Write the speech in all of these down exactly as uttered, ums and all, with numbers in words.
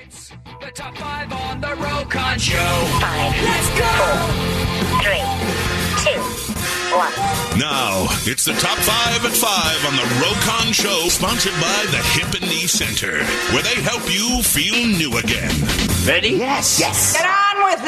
It's the top five on the Rokon Show. Five. Let's go. Four, three, two, one. Now, it's the top five at five on the Rokon Show, sponsored by the Hip and Knee Center, where they help you feel new again. Ready? Yes. Yes. Get on with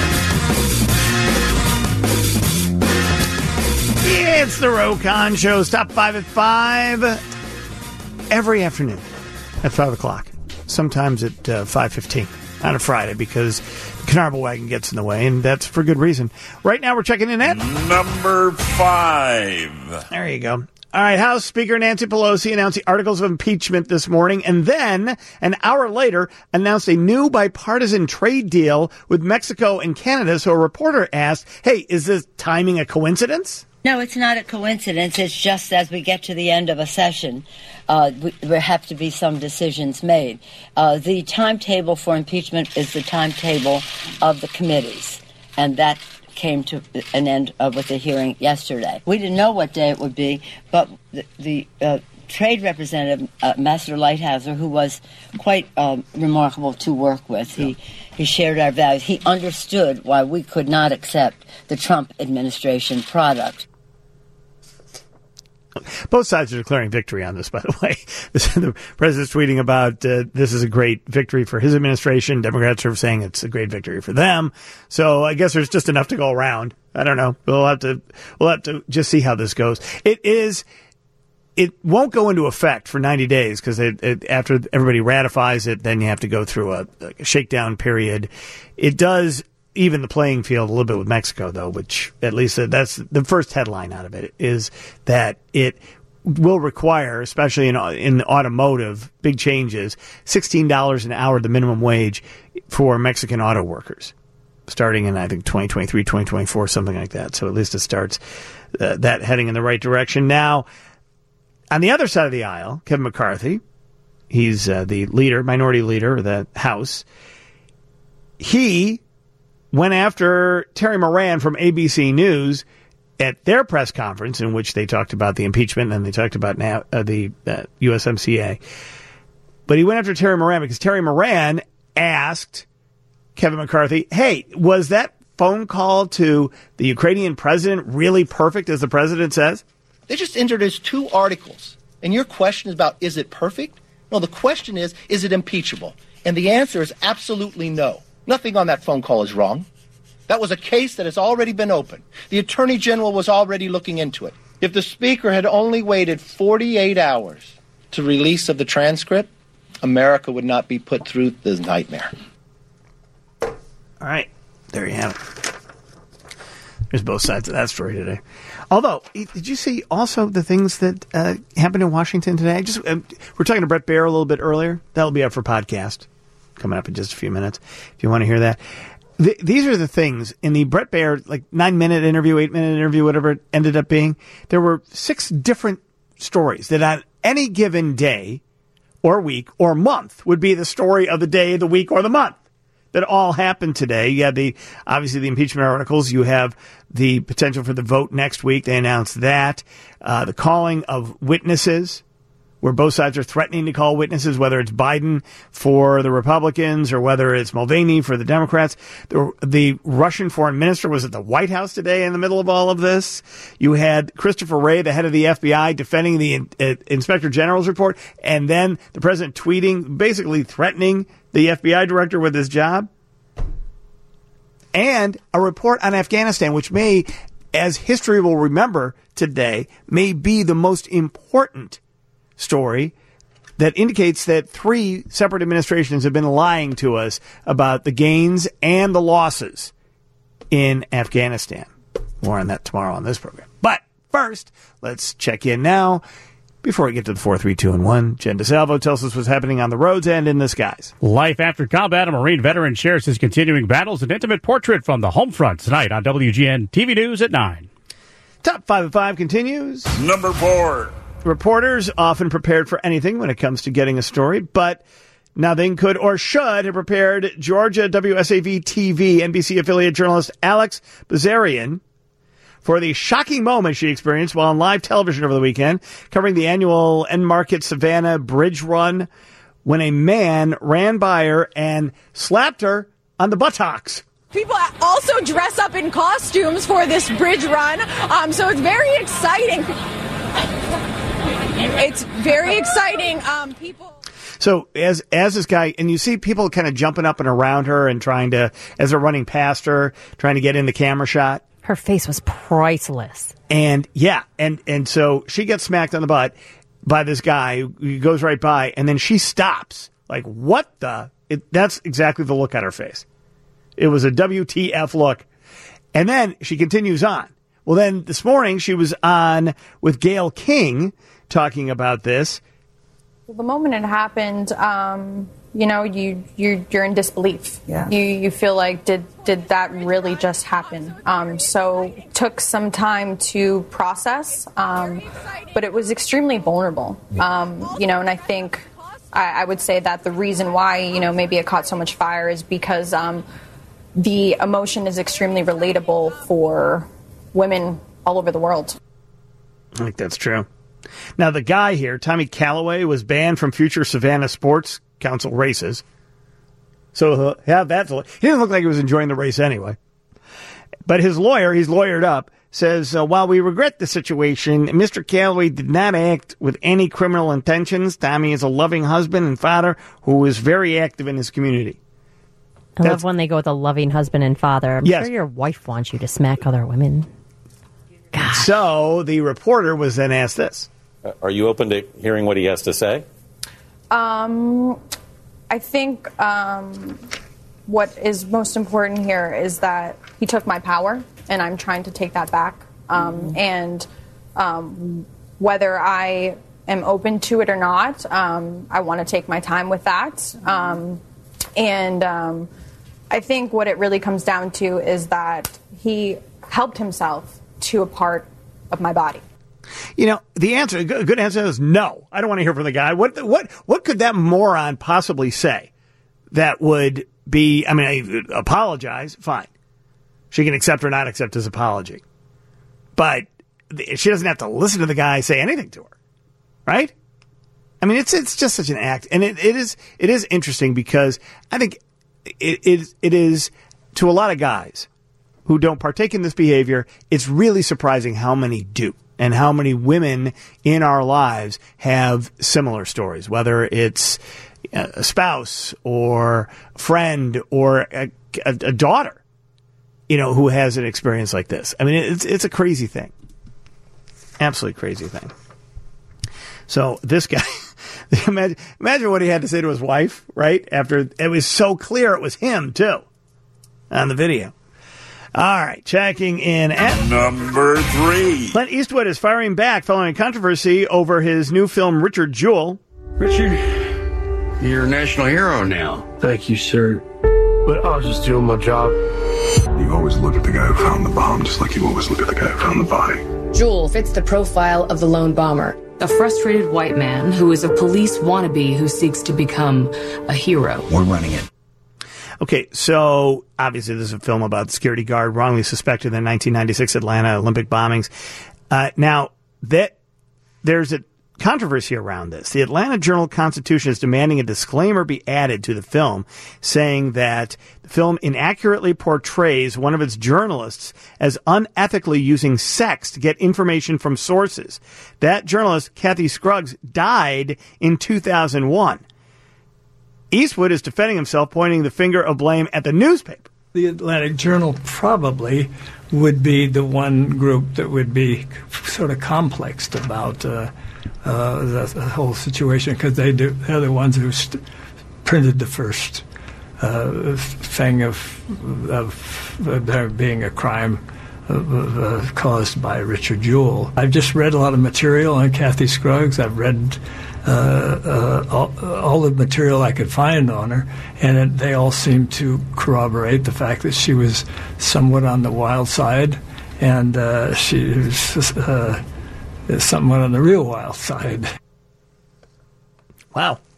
it. It's the Rokon Show's top five at five every afternoon at five o'clock. Sometimes at uh, five fifteen on a Friday because the Carnival wagon gets in the way, and that's for good reason. Right now we're checking in at number five. There you go. All right, House Speaker Nancy Pelosi announced the articles of impeachment this morning, and then an hour later announced a new bipartisan trade deal with Mexico and Canada. So a reporter asked, hey, is this timing a coincidence? No, it's not a coincidence. It's just as we get to the end of a session, uh, we, there have to be some decisions made. Uh, the timetable for impeachment is the timetable of the committees, and that came to an end uh, with the hearing yesterday. We didn't know what day it would be, but the, the uh, trade representative, uh, Ambassador Lighthizer, who was quite um, remarkable to work with, he, he shared our values. He understood why we could not accept the Trump administration product. Both sides are declaring victory on this, by the way. The president's tweeting about uh, this is a great victory for his administration. Democrats are saying it's a great victory for them. So I guess there's just enough to go around. I don't know. We'll have to we'll have to just see how this goes. It is. It won't go into effect for ninety days because it, it, after everybody ratifies it, then you have to go through a, a shakedown period. It does even the playing field a little bit with Mexico, though, which at least uh, that's the first headline out of it, is that it will require, especially in in automotive, big changes, sixteen dollars an hour, the minimum wage for Mexican auto workers, starting in, I think, twenty twenty-three, twenty twenty-four, something like that. So at least it starts uh, that heading in the right direction. Now, on the other side of the aisle, Kevin McCarthy, he's uh, the leader, minority leader of the House, he went after Terry Moran from A B C News at their press conference, in which they talked about the impeachment and they talked about now, uh, the uh, U S M C A. But he went after Terry Moran because Terry Moran asked Kevin McCarthy, hey, was that phone call to the Ukrainian president really perfect, as the president says? They just introduced two articles. And your question is about, is it perfect? No, the question is, is it impeachable? And the answer is absolutely no. Nothing on that phone call is wrong. That was a case that has already been opened. The Attorney General was already looking into it. If the Speaker had only waited forty-eight hours to release of the transcript, America would not be put through this nightmare. All right. There you have it. There's both sides of that story today. Although, did you see also the things that uh, happened in Washington today? Just uh, we're talking to Bret Baier a little bit earlier. That'll be up for podcast coming up in just a few minutes, if you want to hear that. The, these are the things in the Bret Baier, like, nine-minute interview, eight-minute interview, whatever it ended up being. There were six different stories that on any given day or week or month would be the story of the day, the week, or the month that all happened today. You have the, obviously, the impeachment articles. You have the potential for the vote next week. They announced that. Uh, the calling of witnesses, where both sides are threatening to call witnesses, whether it's Biden for the Republicans or whether it's Mulvaney for the Democrats. The, the Russian foreign minister was at the White House today in the middle of all of this. You had Christopher Wray, the head of the F B I, defending the uh, Inspector General's report, and then the president tweeting, basically threatening the F B I director with his job. And a report on Afghanistan, which may, as history will remember today, may be the most important story that indicates that three separate administrations have been lying to us about the gains and the losses in Afghanistan. More on that tomorrow on this program. But first, let's check in now. Before we get to the four, three, two, and one, Jen DeSalvo tells us what's happening on the roads and in the skies. Life after combat, a Marine veteran shares his continuing battles. An intimate portrait from the home front tonight on W G N T V News at nine. Top five of five continues. Number four. Reporters often prepared for anything when it comes to getting a story, but nothing could or should have prepared Georgia W S A V T V N B C affiliate journalist Alex Bazarian for the shocking moment she experienced while on live television over the weekend, covering the annual End Market Savannah Bridge Run, when a man ran by her and slapped her on the buttocks. People also dress up in costumes for this bridge run, um, so it's very exciting. It's very exciting. Um, people. So as as this guy, and you see people kind of jumping up and around her and trying to, as they're running past her, trying to get in the camera shot. Her face was priceless. And yeah, and, and so she gets smacked on the butt by this guy who goes right by, and then she stops. Like, what the? It, that's exactly the look on her face. It was a W T F look. And then she continues on. Well, then this morning she was on with Gayle King talking about this. Well, the moment it happened, um, you know, you you you're in disbelief. Yeah. You you feel like did did that really just happen? Um, so it took some time to process, um, but it was extremely vulnerable. Um, you know, and I think I, I would say that the reason why you know maybe it caught so much fire is because um, the emotion is extremely relatable for women all over the world. I think that's true. Now, the guy here, Tommy Calloway, was banned from future Savannah Sports Council races. So, yeah, that's, he didn't look like he was enjoying the race anyway. But his lawyer, he's lawyered up, says, uh, while we regret the situation, Mister Calloway did not act with any criminal intentions. Tommy is a loving husband and father who is very active in his community. I That's, love when they go with a loving husband and father. I'm yes. sure your wife wants you to smack other women. Gosh. So the reporter was then asked this. Uh, are you open to hearing what he has to say? Um, I think um, what is most important here is that he took my power, and I'm trying to take that back. Um, mm-hmm. And um, whether I am open to it or not, um, I want to take my time with that. Um, and um, I think what it really comes down to is that he helped himself to a part of my body. You know, the answer, a good answer is no. I don't want to hear from the guy. What what what could that moron possibly say that would be, I mean, I apologize, fine. She can accept or not accept his apology. But she doesn't have to listen to the guy say anything to her, right? I mean, it's it's just such an act. And it, it is it is interesting because I think it, it it is, to a lot of guys who don't partake in this behavior, it's really surprising how many do. And how many women in our lives have similar stories, whether it's a spouse or a friend or a, a, a daughter, you know, who has an experience like this. I mean, it's it's a crazy thing. Absolutely crazy thing. So this guy, imagine, imagine what he had to say to his wife, right? After it was so clear it was him, too, on the video. All right, checking in at number three. Clint Eastwood is firing back following controversy over his new film, Richard Jewell. Richard, you're a national hero now. Thank you, sir. But I was just doing my job. You always look at the guy who found the bomb, just like you always look at the guy who found the body. Jewell fits the profile of the lone bomber. A frustrated white man who is a police wannabe who seeks to become a hero. We're running it. Okay, so obviously this is a film about the security guard wrongly suspected in the nineteen ninety-six Atlanta Olympic bombings. Uh, now, that there's a controversy around this. The Atlanta Journal-Constitution is demanding a disclaimer be added to the film, saying that the film inaccurately portrays one of its journalists as unethically using sex to get information from sources. That journalist, Kathy Scruggs, died in two thousand one. Eastwood is defending himself, pointing the finger of blame at the newspaper. The Atlantic Journal probably would be the one group that would be sort of complexed about uh, uh, the, the whole situation, because they do, they're the ones who st- printed the first uh, thing of, of uh, there being a crime uh, uh, caused by Richard Jewell. I've just read a lot of material on Kathy Scruggs. I've read Uh, uh, all, all the material I could find on her, and it, they all seem to corroborate the fact that she was somewhat on the wild side, and uh, she was uh, somewhat on the real wild side. Wow.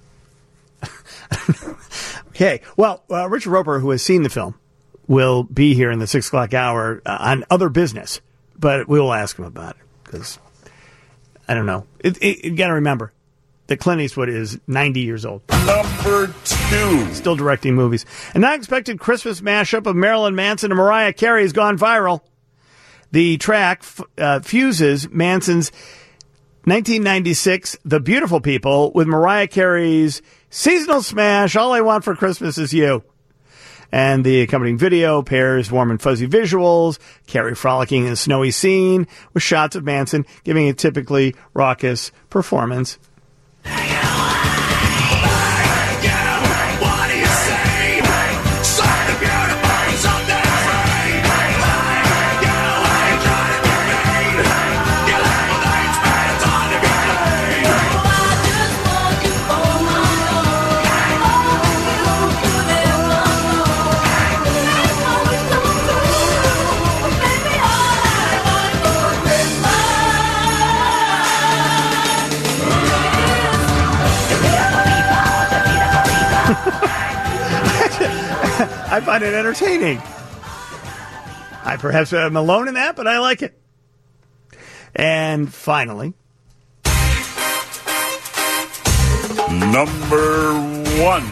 Okay, well, uh, Richard Roper, who has seen the film, will be here in the six o'clock hour uh, on other business, but we will ask him about it, because I don't know. It, it, you got to remember, that Clint Eastwood is ninety years old. Number two. Still directing movies. An unexpected Christmas mashup of Marilyn Manson and Mariah Carey has gone viral. The track uh, fuses Manson's nineteen ninety-six The Beautiful People with Mariah Carey's seasonal smash All I Want for Christmas Is You. And the accompanying video pairs warm and fuzzy visuals, Carey frolicking in a snowy scene, with shots of Manson giving a typically raucous performance. I find it entertaining. I perhaps am alone in that, but I like it. And finally, number one.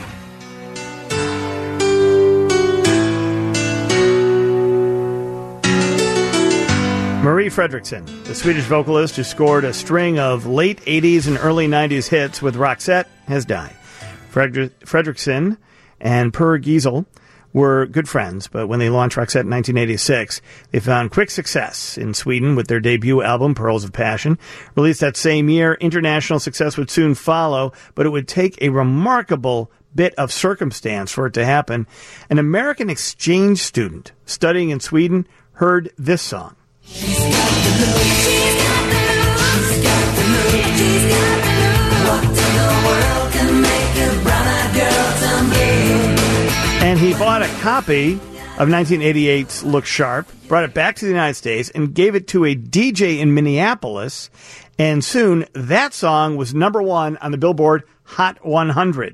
Marie Fredriksson, the Swedish vocalist who scored a string of late eighties and early nineties hits with Roxette, has died. Fredri- Fredriksson and Per Giesel were good friends, but when they launched Roxette in nineteen eighty-six, they found quick success in Sweden with their debut album, Pearls of Passion. Released that same year, international success would soon follow, but it would take a remarkable bit of circumstance for it to happen. An American exchange student studying in Sweden heard this song. She's got the look, she's got the look, she's got the look, she's got the look. What in the world can make a brown-eyed girl tell me? And he bought a copy of nineteen eighty-eight's Look Sharp, brought it back to the United States, and gave it to a D J in Minneapolis. And soon, that song was number one on the Billboard Hot one hundred,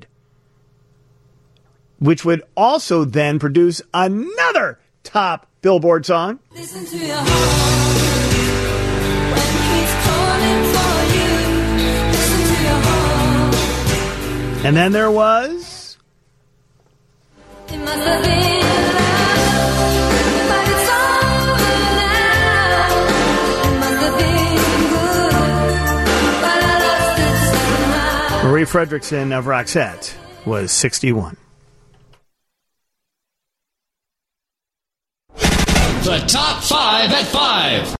which would also then produce another top Billboard song. Listen to your heart when he's calling for you. Listen to your heart. And then there was... It must have been love, but it's over now. It must have been good, but I lost it somehow. Marie Fredriksson of Roxette was sixty-one. The top five at five.